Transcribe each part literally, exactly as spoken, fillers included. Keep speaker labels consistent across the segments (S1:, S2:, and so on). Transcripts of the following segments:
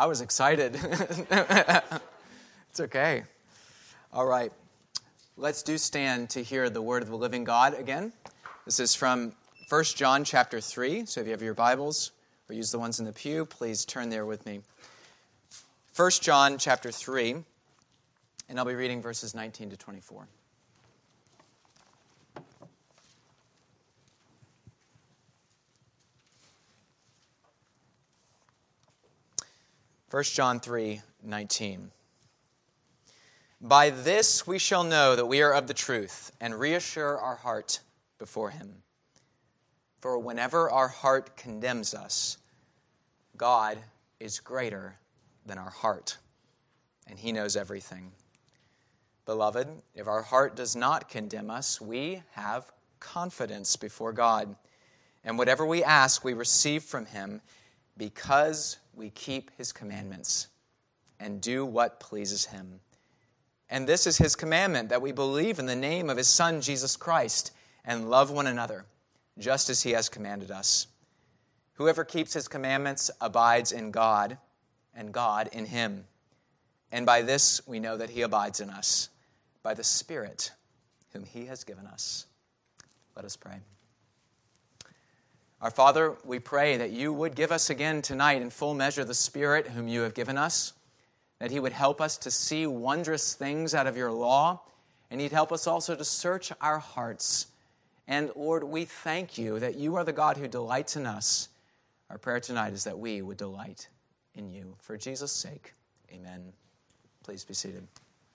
S1: I was excited. It's okay. All right. Let's do stand to hear the word of the living God again. This is from First John chapter three. So if you have your Bibles or use the ones in the pew, please turn there with me. First John chapter three, and I'll be reading verses nineteen to twenty-four. First John three, nineteen. By this we shall know that we are of the truth, and reassure our heart before Him. For whenever our heart condemns us, God is greater than our heart, and He knows everything. Beloved, if our heart does not condemn us, we have confidence before God. And whatever we ask, we receive from Him, because we keep His commandments and do what pleases Him. And this is His commandment, that we believe in the name of His Son, Jesus Christ, and love one another, just as He has commanded us. Whoever keeps His commandments abides in God, and God in him. And by this we know that He abides in us, by the Spirit whom He has given us. Let us pray. Our Father, we pray that You would give us again tonight in full measure the Spirit whom You have given us, that He would help us to see wondrous things out of Your law, and He'd help us also to search our hearts. And Lord, we thank You that You are the God who delights in us. Our prayer tonight is that we would delight in You. For Jesus' sake, amen. Please be seated.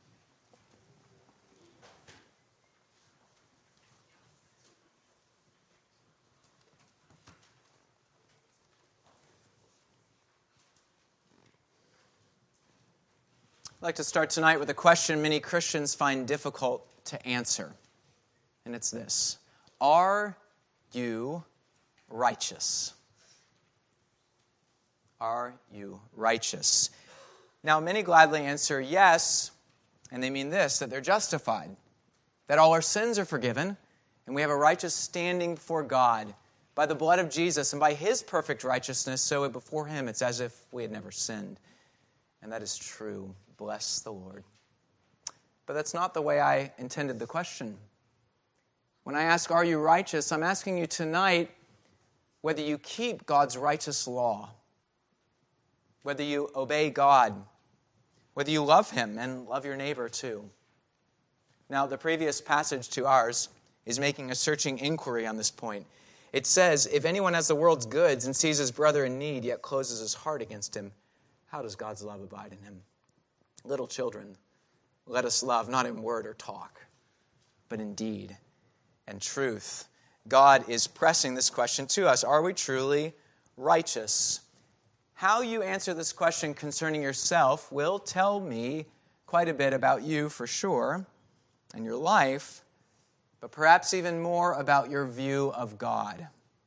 S1: I'd like to start tonight with a question many Christians find difficult to answer. And it's this: are you righteous? Are you righteous? Now, many gladly answer yes, and they mean this, that they're justified, that all our sins are forgiven, and we have a righteous standing before God by the blood of Jesus and by His perfect righteousness, so before Him it's as if we had never sinned. And that is true. Bless the Lord. But that's not the way I intended the question. When I ask, are you righteous, I'm asking you tonight whether you keep God's righteous law, whether you obey God, whether you love Him and love your neighbor too. Now, the previous passage to ours is making a searching inquiry on this point. It says, if anyone has the world's goods and sees his brother in need, yet closes his heart against him, how does God's love abide in him? Little children, let us love not in word or talk, but in deed and truth. God is pressing this question to us. Are we truly righteous? How you answer this question concerning yourself will tell me quite a bit about you for sure, and your life, but perhaps even more about your view of God.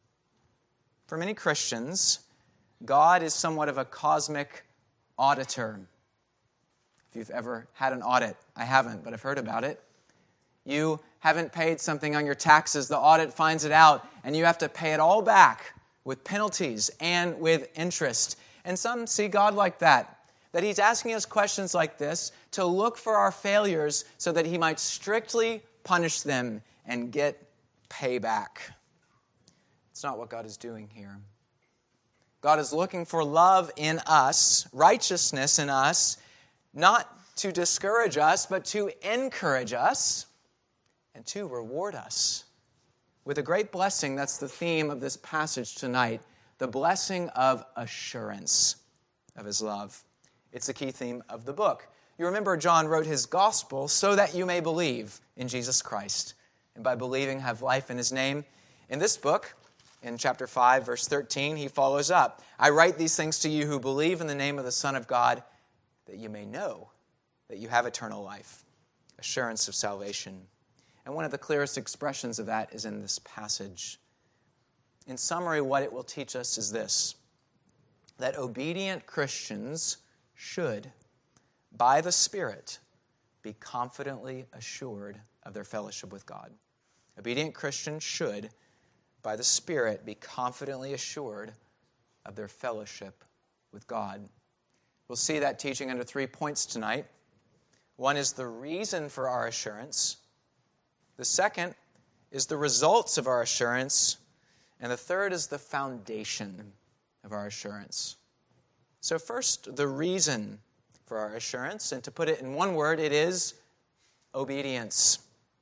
S1: For many Christians, God is somewhat of a cosmic auditor. If you've ever had an audit, I haven't, but I've heard about it. You haven't paid something on your taxes, the audit finds it out, and you have to pay it all back with penalties and with interest. And some see God like that, that He's asking us questions like this to look for our failures so that He might strictly punish them and get payback. It's not what God is doing here. God is looking for love in us, righteousness in us, not to discourage us, but to encourage us and to reward us with a great blessing. That's the theme of this passage tonight, the blessing of assurance of His love. It's the key theme of the book. You remember John wrote his gospel so that you may believe in Jesus Christ, and by believing have life in His name. In this book, in chapter five, verse thirteen, he follows up. I write these things to you who believe in the name of the Son of God, that you may know that you have eternal life, assurance of salvation. And one of the clearest expressions of that is in this passage. In summary, what it will teach us is this, that obedient Christians should, by the Spirit, be confidently assured of their fellowship with God. Obedient Christians should, by the Spirit, be confidently assured of their fellowship with God. We'll see that teaching under three points tonight. One is the reason for our assurance. The second is the results of our assurance. And the third is the foundation of our assurance. So first, the reason for our assurance. And to put it in one word, it is obedience.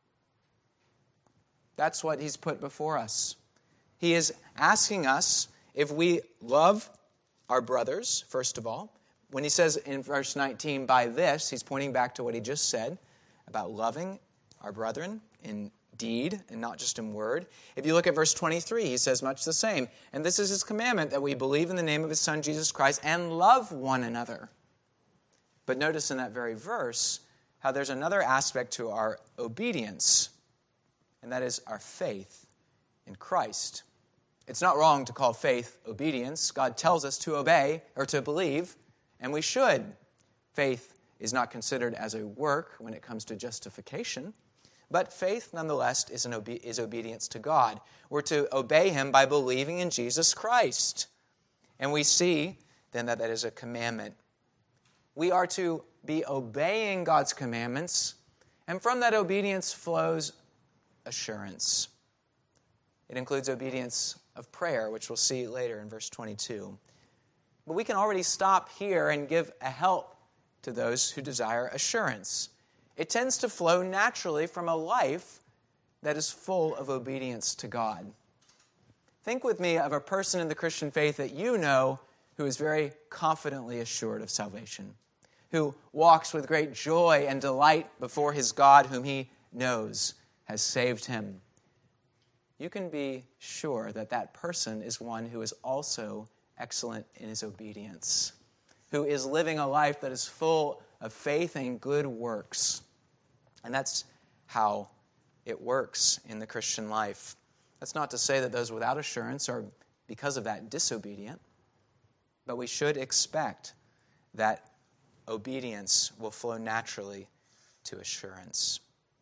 S1: That's what he's put before us. He is asking us if we love our brothers, first of all. When he says in verse nineteen, by this, he's pointing back to what he just said about loving our brethren in deed and not just in word. If you look at verse twenty-three, he says much the same. And this is his commandment, that we believe in the name of his Son, Jesus Christ, and love one another. But notice in that very verse how there's another aspect to our obedience, and that is our faith in Christ. It's not wrong to call faith obedience. God tells us to obey or to believe, and we should. Faith is not considered as a work when it comes to justification, but faith nonetheless is, an obe- is obedience to God. We're to obey him by believing in Jesus Christ. And we see then that that is a commandment. We are to be obeying God's commandments, and from that obedience flows assurance. It includes obedience of prayer, which we'll see later in verse twenty-two. But we can already stop here and give a help to those who desire assurance. It tends to flow naturally from a life that is full of obedience to God. Think with me of a person in the Christian faith that you know who is very confidently assured of salvation, who walks with great joy and delight before his God whom he knows has saved him. You can be sure that that person is one who is also excellent in his obedience, who is living a life that is full of faith and good works. And that's how it works in the Christian life. That's not to say that those without assurance are, because of that, disobedient, but we should expect that obedience will flow naturally to assurance.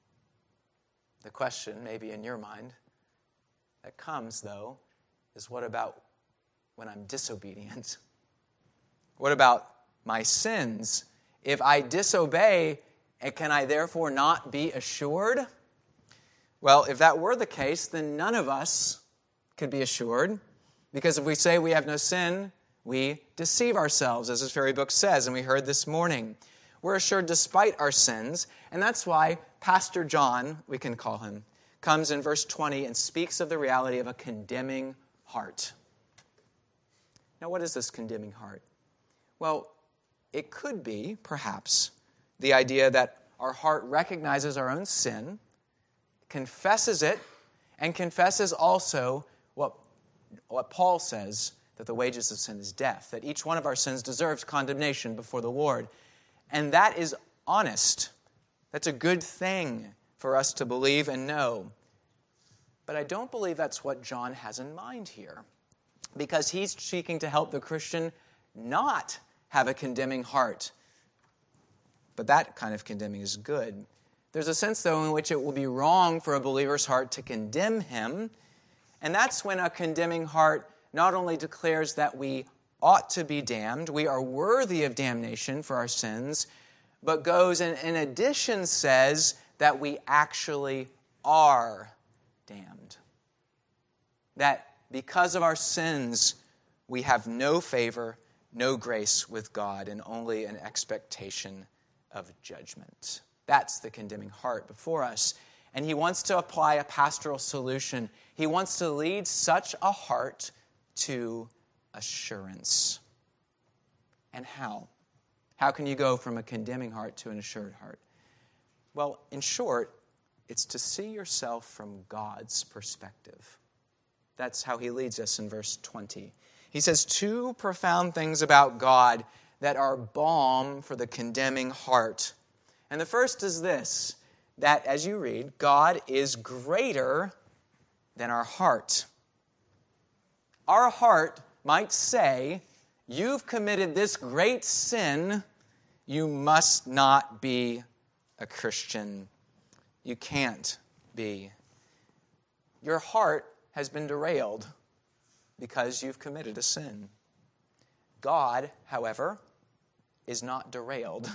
S1: The question, maybe in your mind, that comes, though, is what about when I'm disobedient? What about my sins? If I disobey, can I therefore not be assured? Well, if that were the case, then none of us could be assured, because if we say we have no sin, we deceive ourselves, as this very book says, and we heard this morning. We're assured despite our sins, and that's why Pastor John, we can call him, comes in verse twenty and speaks of the reality of a condemning heart. Now, what is this condemning heart? Well, it could be, perhaps, the idea that our heart recognizes our own sin, confesses it, and confesses also what, what Paul says, that the wages of sin is death, that each one of our sins deserves condemnation before the Lord. And that is honest. That's a good thing for us to believe and know. But I don't believe that's what John has in mind here, because he's seeking to help the Christian not have a condemning heart. But that kind of condemning is good. There's a sense, though, in which it will be wrong for a believer's heart to condemn him, and that's when a condemning heart not only declares that we ought to be damned, we are worthy of damnation for our sins, but goes and in addition says that we actually are damned. That because of our sins, we have no favor, no grace with God, and only an expectation of judgment. That's the condemning heart before us. And he wants to apply a pastoral solution. He wants to lead such a heart to assurance. And how? How can you go from a condemning heart to an assured heart? Well, in short, it's to see yourself from God's perspective. That's how he leads us in verse twenty. He says two profound things about God that are balm for the condemning heart. And the first is this, that as you read, God is greater than our heart. Our heart might say, you've committed this great sin, you must not be a Christian. You can't be. Your heart has been derailed because you've committed a sin. God, however, is not derailed.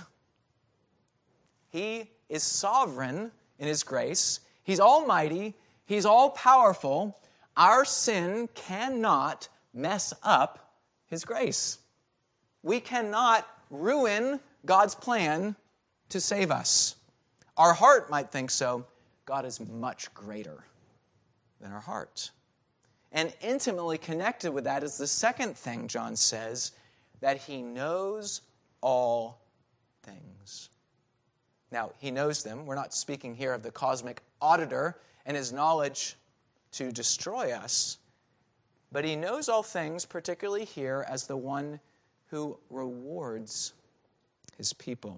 S1: He is sovereign in his grace. He's almighty. He's all-powerful. Our sin cannot mess up his grace. We cannot ruin God's plan to save us. Our heart might think so. God is much greater than our heart. And intimately connected with that is the second thing John says, that he knows all things. Now, he knows them. We're not speaking here of the cosmic auditor and his knowledge to destroy us, but he knows all things, particularly here as the one who rewards his people.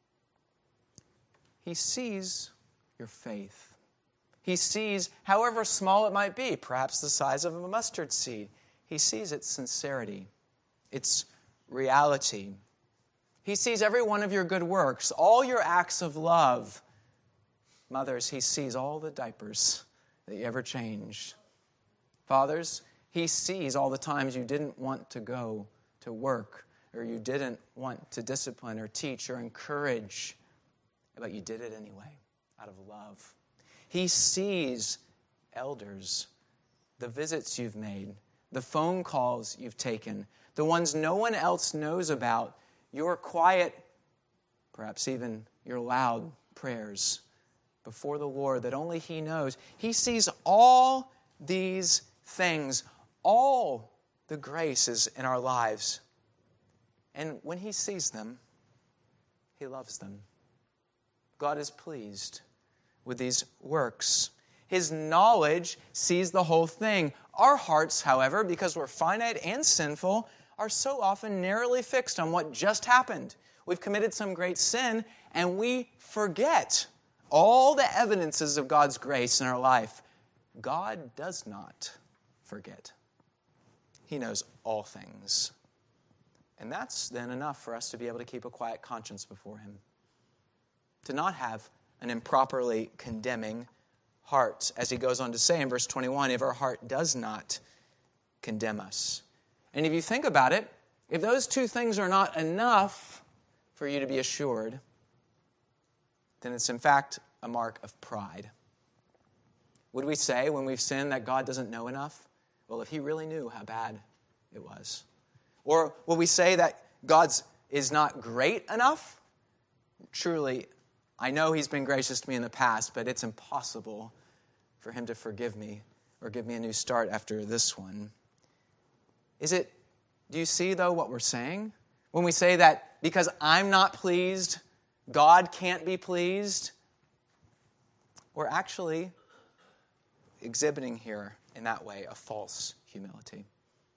S1: He sees your faith. He sees, however small it might be, perhaps the size of a mustard seed, he sees its sincerity, its reality. He sees every one of your good works, all your acts of love. Mothers, he sees all the diapers that you ever changed. Fathers, he sees all the times you didn't want to go to work, or you didn't want to discipline or teach or encourage, but you did it anyway, out of love. He sees elders, the visits you've made, the phone calls you've taken, the ones no one else knows about, your quiet, perhaps even your loud prayers before the Lord that only he knows. He sees all these things, all the graces in our lives. And when he sees them, he loves them. God is pleased with these works. His knowledge sees the whole thing. Our hearts, however, because we're finite and sinful, are so often narrowly fixed on what just happened. We've committed some great sin, and we forget all the evidences of God's grace in our life. God does not forget. He knows all things. And that's then enough for us to be able to keep a quiet conscience before him. To not have an improperly condemning heart. As he goes on to say in verse twenty-one, if our heart does not condemn us. And if you think about it, if those two things are not enough for you to be assured, then it's in fact a mark of pride. Would we say when we've sinned that God doesn't know enough? Well, if he really knew how bad it was. Or will we say that God is not great enough? Truly, I know he's been gracious to me in the past, but it's impossible for him to forgive me or give me a new start after this one. Is it, do you see, though, what we're saying? When we say that because I'm not pleased, God can't be pleased, we're actually exhibiting here, in that way, a false humility.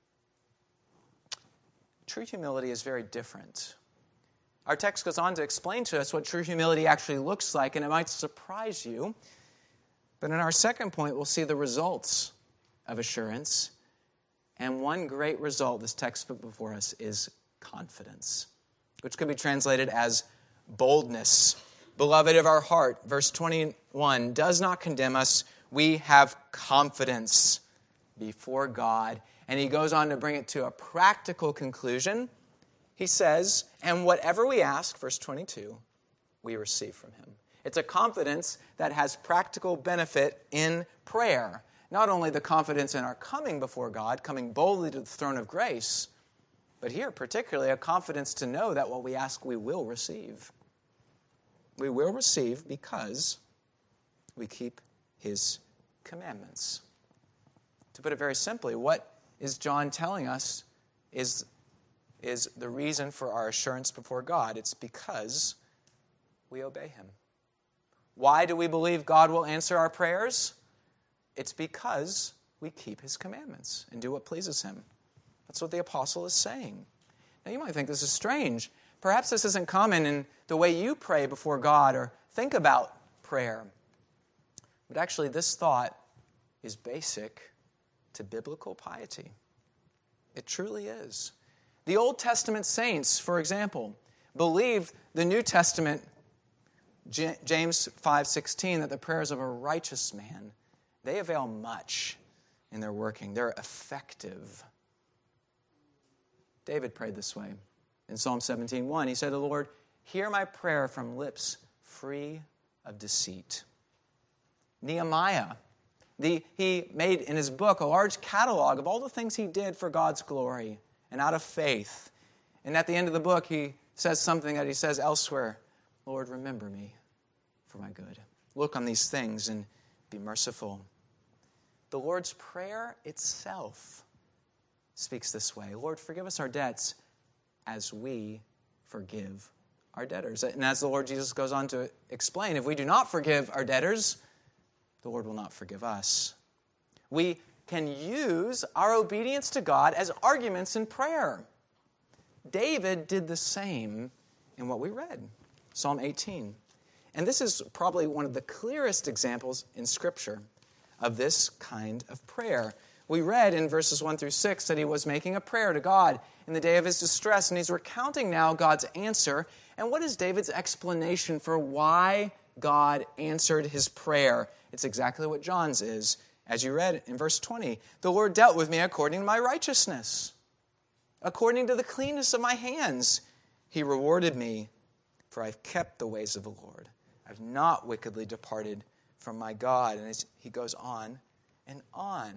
S1: True humility is very different. Our text goes on to explain to us what true humility actually looks like, and it might surprise you. But in our second point, we'll see the results of assurance. And one great result this text put before us is confidence, which could be translated as boldness. Beloved of our heart, verse twenty-one, does not condemn us. We have confidence before God. And he goes on to bring it to a practical conclusion. He says, and whatever we ask, verse twenty-two, we receive from him. It's a confidence that has practical benefit in prayer. Not only the confidence in our coming before God, coming boldly to the throne of grace, but here particularly a confidence to know that what we ask we will receive. We will receive because we keep his commandments. To put it very simply, what is John telling us is, is the reason for our assurance before God? It's because we obey him. Why do we believe God will answer our prayers? It's because we keep his commandments and do what pleases him. That's what the apostle is saying. Now you might think this is strange. Perhaps this isn't common in the way you pray before God or think about prayer. But actually this thought is basic to biblical piety. It truly is. The Old Testament saints, for example, believed the New Testament, James five sixteen, that the prayers of a righteous man, they avail much in their working. They're effective. David prayed this way. In Psalm seventeen one, he said to the Lord, hear my prayer from lips free of deceit. Nehemiah, the, he made in his book a large catalog of all the things he did for God's glory and out of faith. And at the end of the book, he says something that he says elsewhere, Lord, remember me for my good. Look on these things and be merciful. The Lord's Prayer itself speaks this way. Lord, forgive us our debts as we forgive our debtors. And as the Lord Jesus goes on to explain, if we do not forgive our debtors, the Lord will not forgive us. We can use our obedience to God as arguments in prayer. David did the same in what we read, Psalm eighteen. And this is probably one of the clearest examples in Scripture of this kind of prayer. We read in verses one through six that he was making a prayer to God in the day of his distress, and he's recounting now God's answer. And what is David's explanation for why God answered his prayer? It's exactly what John's is. As you read in verse twenty, the Lord dealt with me according to my righteousness. According to the cleanness of my hands, he rewarded me, for I've kept the ways of the Lord. I've not wickedly departed from my God. And he goes on and on.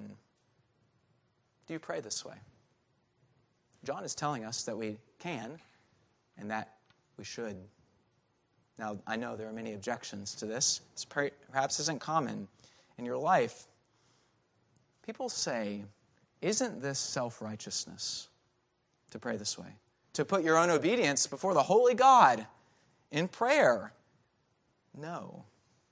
S1: Do you pray this way? John is telling us that we can and that we should. Now, I know there are many objections to this. This perhaps isn't common in your life. People say, isn't this self-righteousness to pray this way? To put your own obedience before the holy God in prayer? No.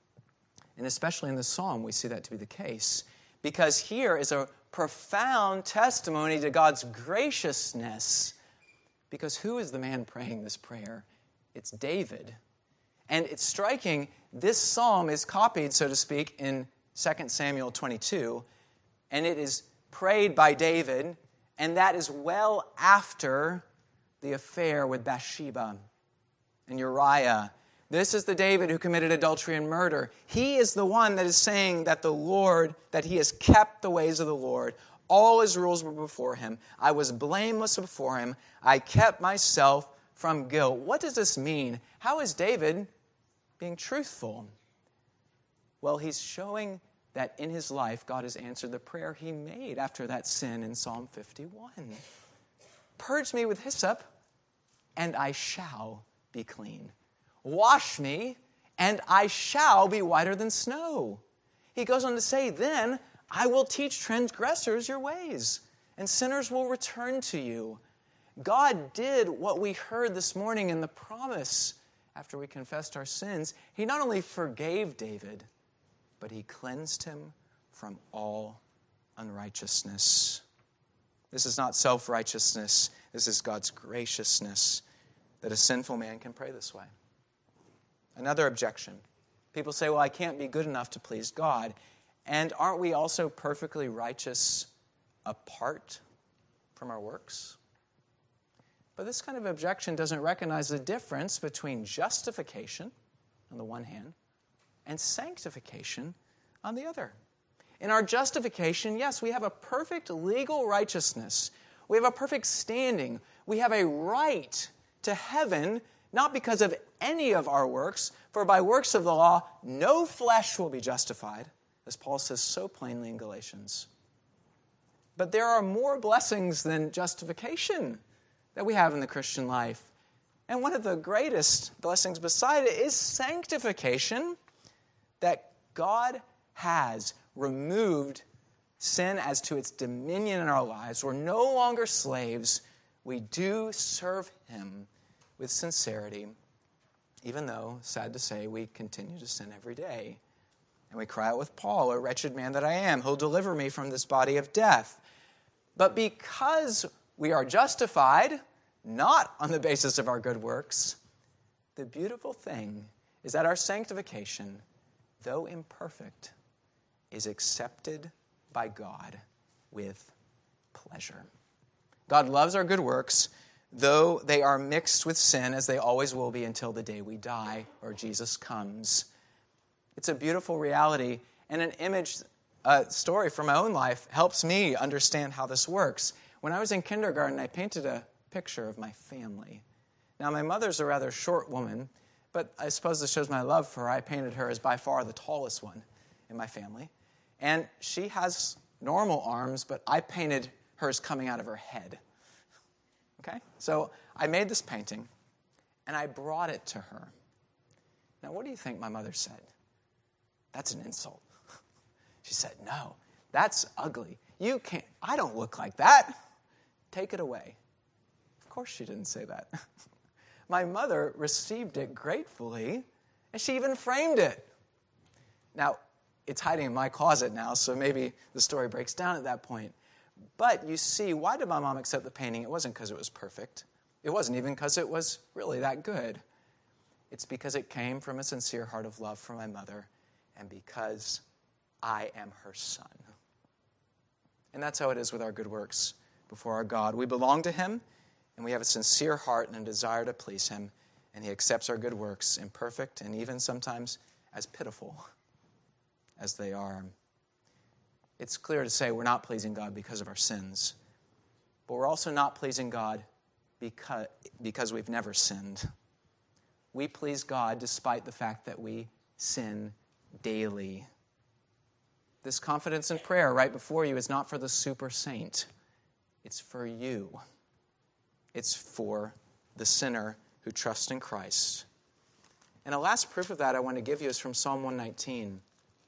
S1: And especially in this psalm, we see that to be the case. Because here is a profound testimony to God's graciousness. Because who is the man praying this prayer? It's David. And it's striking, this psalm is copied, so to speak, in Second Samuel twenty-two. And it is prayed by David, and that is well after the affair with Bathsheba and Uriah. This is the David who committed adultery and murder. He is the one that is saying that the Lord, that he has kept the ways of the Lord. All his rules were before him. I was blameless before him. I kept myself from guilt. What does this mean? How is David being truthful? Well, he's showing that in his life, God has answered the prayer he made after that sin in Psalm fifty-one. Purge me with hyssop, and I shall be clean. Wash me, and I shall be whiter than snow. He goes on to say, then I will teach transgressors your ways, and sinners will return to you. God did what we heard this morning in the promise after we confessed our sins. He not only forgave David, but he cleansed him from all unrighteousness. This is not self-righteousness. This is God's graciousness that a sinful man can pray this way. Another objection. People say, well, I can't be good enough to please God. And aren't we also perfectly righteous apart from our works? But this kind of objection doesn't recognize the difference between justification on the one hand and sanctification on the other. In our justification, yes, we have a perfect legal righteousness. We have a perfect standing. We have a right to heaven, not because of any of our works, for by works of the law, no flesh will be justified, as Paul says so plainly in Galatians. But there are more blessings than justification that we have in the Christian life. And one of the greatest blessings beside it is sanctification, that God has removed sin as to its dominion in our lives. We're no longer slaves. We do serve him with sincerity, even though, sad to say, we continue to sin every day. And we cry out with Paul, "O wretched man that I am, who'll deliver me from this body of death?" But because we are justified, not on the basis of our good works, the beautiful thing is that our sanctification, though imperfect, is accepted by God with pleasure. God loves our good works, though they are mixed with sin, as they always will be until the day we die or Jesus comes. It's a beautiful reality, and an image, a story from my own life helps me understand how this works. When I was in kindergarten, I painted a picture of my family. Now, my mother's a rather short woman, but I suppose this shows my love for her. I painted her as by far the tallest one in my family. And she has normal arms, but I painted hers coming out of her head. Okay? So I made this painting, and I brought it to her. Now, what do you think my mother said? That's an insult. She said, no, that's ugly. You can't, I don't look like that. Take it away. Of course she didn't say that. My mother received it gratefully, and she even framed it. Now, it's hiding in my closet now, so maybe the story breaks down at that point. But you see, why did my mom accept the painting? It wasn't because it was perfect. It wasn't even because it was really that good. It's because it came from a sincere heart of love for my mother, and because I am her son. And that's how it is with our good works before our God. We belong to him, and we have a sincere heart and a desire to please him, and he accepts our good works, imperfect and even sometimes as pitiful as they are. It's clear to say we're not pleasing God because of our sins, but we're also not pleasing God because, because we've never sinned. We please God despite the fact that we sin daily. This confidence in prayer right before you is not for the super saint. It's for you. It's for the sinner who trusts in Christ. And a last proof of that I want to give you is from Psalm one nineteen.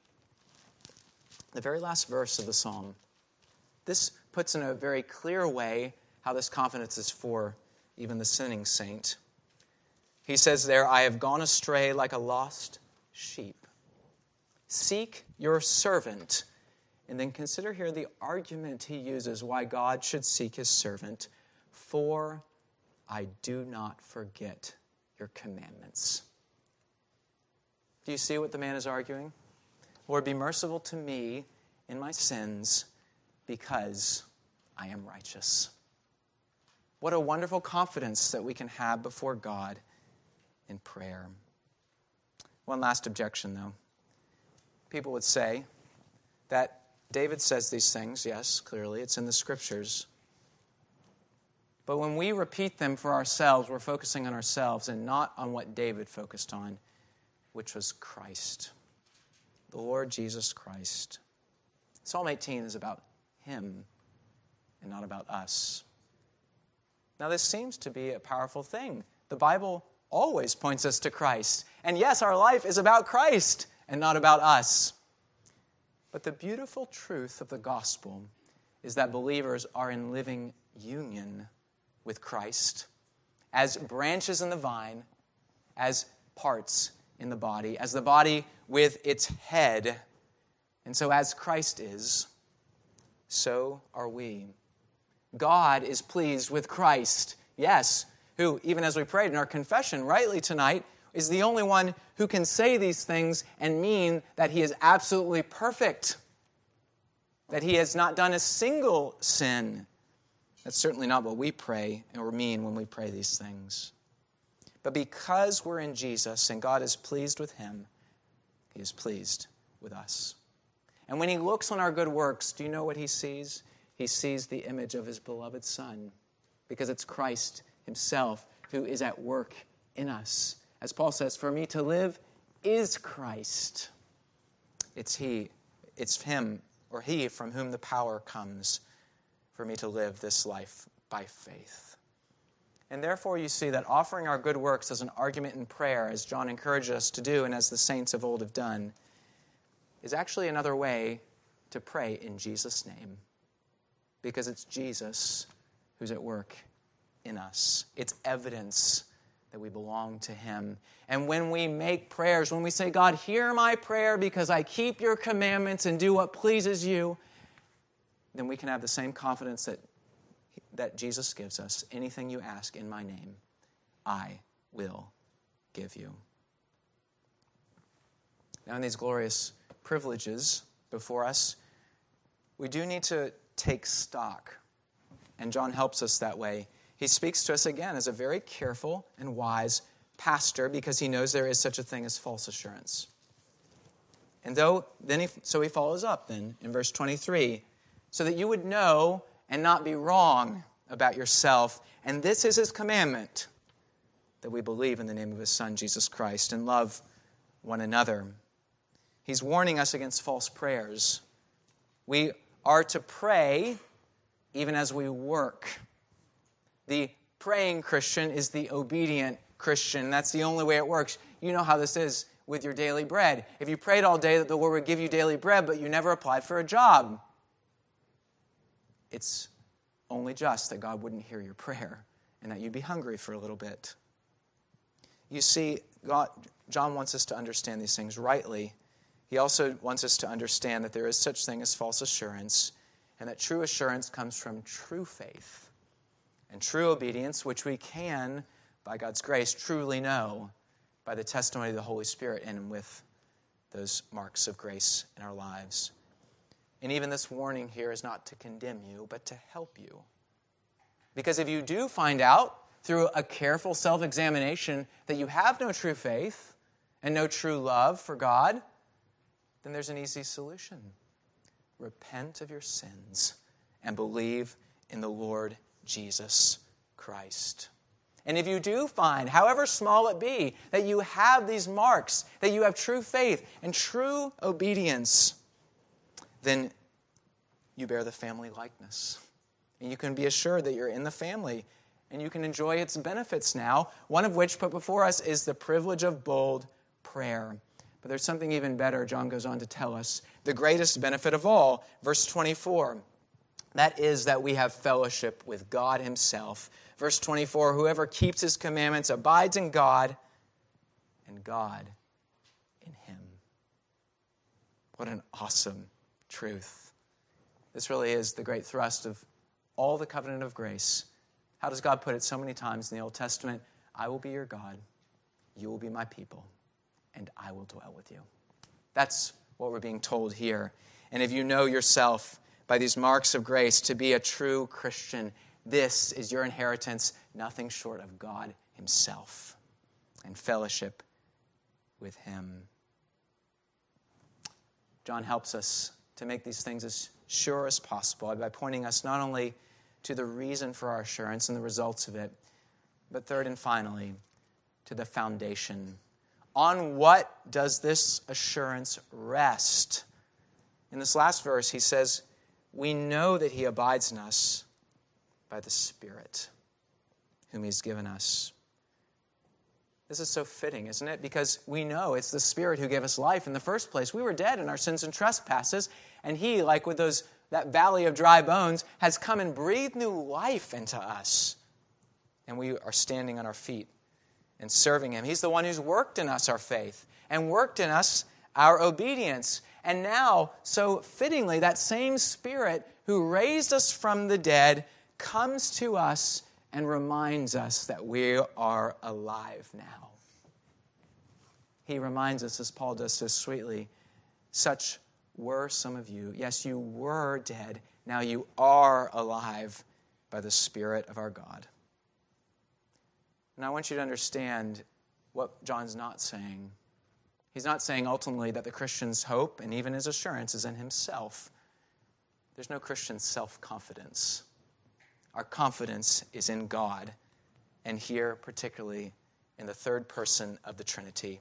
S1: The very last verse of the psalm. This puts in a very clear way how this confidence is for even the sinning saint. He says there, I have gone astray like a lost sheep. Seek your servant. And then consider here the argument he uses why God should seek his servant. For I do not forget your commandments. Do you see what the man is arguing? Lord, be merciful to me in my sins because I am righteous. What a wonderful confidence that we can have before God in prayer. One last objection, though. People would say that David says these things. Yes, clearly, it's in the Scriptures. But when we repeat them for ourselves, we're focusing on ourselves and not on what David focused on, which was Christ, the Lord Jesus Christ. Psalm eighteen is about him and not about us. Now, this seems to be a powerful thing. The Bible always points us to Christ. And yes, our life is about Christ and not about us. But the beautiful truth of the gospel is that believers are in living union with Christ as branches in the vine, as parts in the body, as the body with its head. And so as Christ is, so are we. God is pleased with Christ, yes, who, even as we prayed in our confession rightly tonight, is the only one who can say these things and mean that he is absolutely perfect, that he has not done a single sin. That's certainly not what we pray or mean when we pray these things. But because we're in Jesus and God is pleased with him, he is pleased with us. And when he looks on our good works, do you know what he sees? He sees the image of his beloved Son, because it's Christ himself who is at work in us. As Paul says, for me to live is Christ. It's he, it's him or he from whom the power comes for me to live this life by faith. And therefore you see that offering our good works as an argument in prayer, as John encouraged us to do and as the saints of old have done, is actually another way to pray in Jesus' name. Because it's Jesus who's at work in us. It's evidence that we belong to him. And when we make prayers, when we say, God, hear my prayer because I keep your commandments and do what pleases you, then we can have the same confidence that, that Jesus gives us. Anything you ask in my name, I will give you. Now, in these glorious privileges before us, we do need to take stock. And John helps us that way. He speaks to us again as a very careful and wise pastor because he knows there is such a thing as false assurance. And though then he, so he follows up then in verse twenty-three, so that you would know and not be wrong about yourself. And this is his commandment, that we believe in the name of his Son, Jesus Christ, and love one another. He's warning us against false prayers. We are to pray even as we work. The praying Christian is the obedient Christian. That's the only way it works. You know how this is with your daily bread. If you prayed all day that the Lord would give you daily bread, but you never applied for a job, it's only just that God wouldn't hear your prayer and that you'd be hungry for a little bit. You see, God, John wants us to understand these things rightly. He also wants us to understand that there is such thing as false assurance, and that true assurance comes from true faith and true obedience, which we can, by God's grace, truly know by the testimony of the Holy Spirit and with those marks of grace in our lives. And even this warning here is not to condemn you, but to help you. Because if you do find out through a careful self-examination that you have no true faith and no true love for God, then there's an easy solution. Repent of your sins and believe in the Lord Jesus Christ. And if you do find, however small it be, that you have these marks, that you have true faith and true obedience, then you bear the family likeness. And you can be assured that you're in the family and you can enjoy its benefits now, one of which put before us is the privilege of bold prayer. But there's something even better, John goes on to tell us. The greatest benefit of all, verse twenty-four. That is that we have fellowship with God himself. Verse twenty-four, whoever keeps his commandments abides in God, and God in him. What an awesome truth. This really is the great thrust of all the covenant of grace. How does God put it so many times in the Old Testament? I will be your God, you will be my people, and I will dwell with you. That's what we're being told here. And if you know yourself by these marks of grace to be a true Christian, this is your inheritance, nothing short of God himself and fellowship with him. John helps us to make these things as sure as possible by pointing us not only to the reason for our assurance and the results of it, but third and finally, to the foundation. On what does this assurance rest? In this last verse, he says, we know that he abides in us by the Spirit whom he's given us. This is so fitting, isn't it? Because we know it's the Spirit who gave us life in the first place. We were dead in our sins and trespasses, and he, like with those that valley of dry bones, has come and breathed new life into us. And we are standing on our feet and serving him. He's the one who's worked in us our faith and worked in us our obedience. And now, so fittingly, that same Spirit who raised us from the dead comes to us and reminds us that we are alive now. He reminds us, as Paul does so sweetly, such were some of you. Yes, you were dead. Now you are alive by the Spirit of our God. And I want you to understand what John's not saying. He's not saying ultimately that the Christian's hope and even his assurance is in himself. There's no Christian self-confidence. Our confidence is in God, and here particularly in the third person of the Trinity.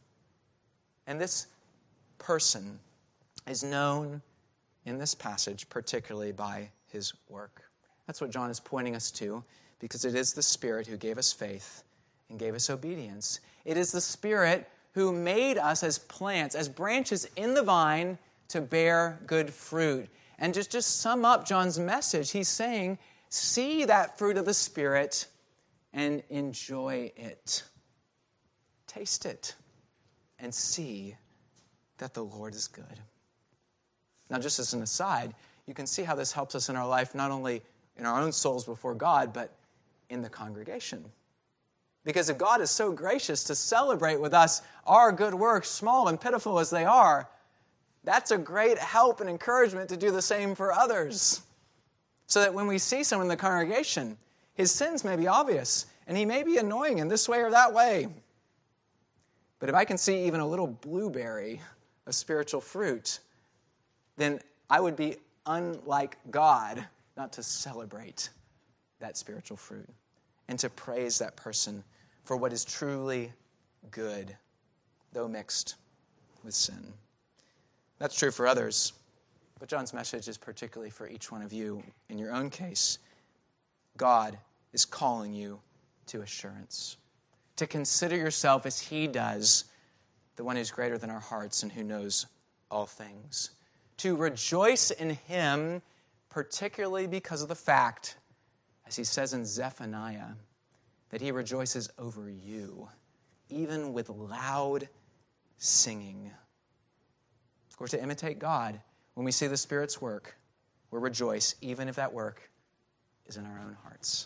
S1: And this person is known in this passage particularly by his work. That's what John is pointing us to, because it is the Spirit who gave us faith and gave us obedience. It is the Spirit who made us as plants, as branches in the vine to bear good fruit. And just, just sum up John's message, he's saying, see that fruit of the Spirit and enjoy it. Taste it and see that the Lord is good. Now, just as an aside, you can see how this helps us in our life, not only in our own souls before God, but in the congregation. Because if God is so gracious to celebrate with us our good works, small and pitiful as they are, that's a great help and encouragement to do the same for others. So that when we see someone in the congregation, his sins may be obvious, and he may be annoying in this way or that way. But if I can see even a little blueberry of spiritual fruit, then I would be unlike God not to celebrate that spiritual fruit and to praise that person for what is truly good, though mixed with sin. That's true for others, but John's message is particularly for each one of you in your own case. God is calling you to assurance, to consider yourself as he does, the one who's greater than our hearts and who knows all things, to rejoice in him, particularly because of the fact, as he says in Zephaniah, that he rejoices over you, even with loud singing. We're to imitate God. When we see the Spirit's work, we'll rejoice, even if that work is in our own hearts.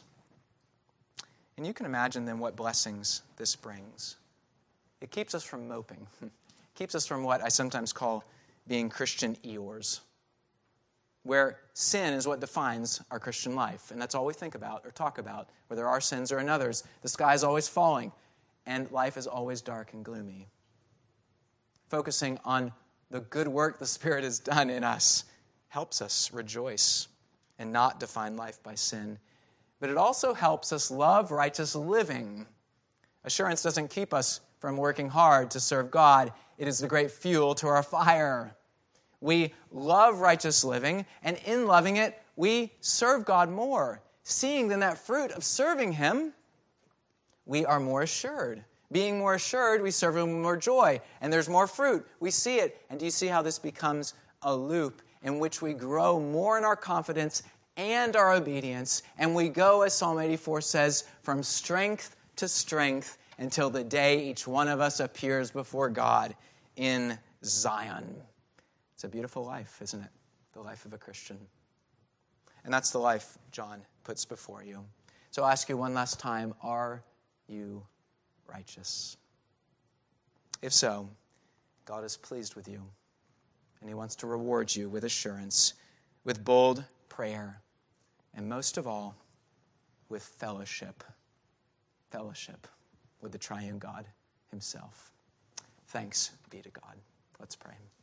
S1: And you can imagine then what blessings this brings. It keeps us from moping. It keeps us from what I sometimes call being Christian Eeyores, where sin is what defines our Christian life. And that's all we think about or talk about, whether our sins or another's. The sky is always falling, and life is always dark and gloomy. Focusing on the good work the Spirit has done in us helps us rejoice and not define life by sin. But it also helps us love righteous living. Assurance doesn't keep us from working hard to serve God. It is the great fuel to our fire. We love righteous living, and in loving it, we serve God more. Seeing then that fruit of serving him, we are more assured. Being more assured, we serve him with more joy, and there's more fruit. We see it, and do you see how this becomes a loop in which we grow more in our confidence and our obedience, and we go, as Psalm eighty-four says, from strength to strength until the day each one of us appears before God in Zion. It's a beautiful life, isn't it? The life of a Christian. And that's the life John puts before you. So I'll ask you one last time, are you righteous? If so, God is pleased with you, and he wants to reward you with assurance, with bold prayer, and most of all, with fellowship. Fellowship with the triune God himself. Thanks be to God. Let's pray.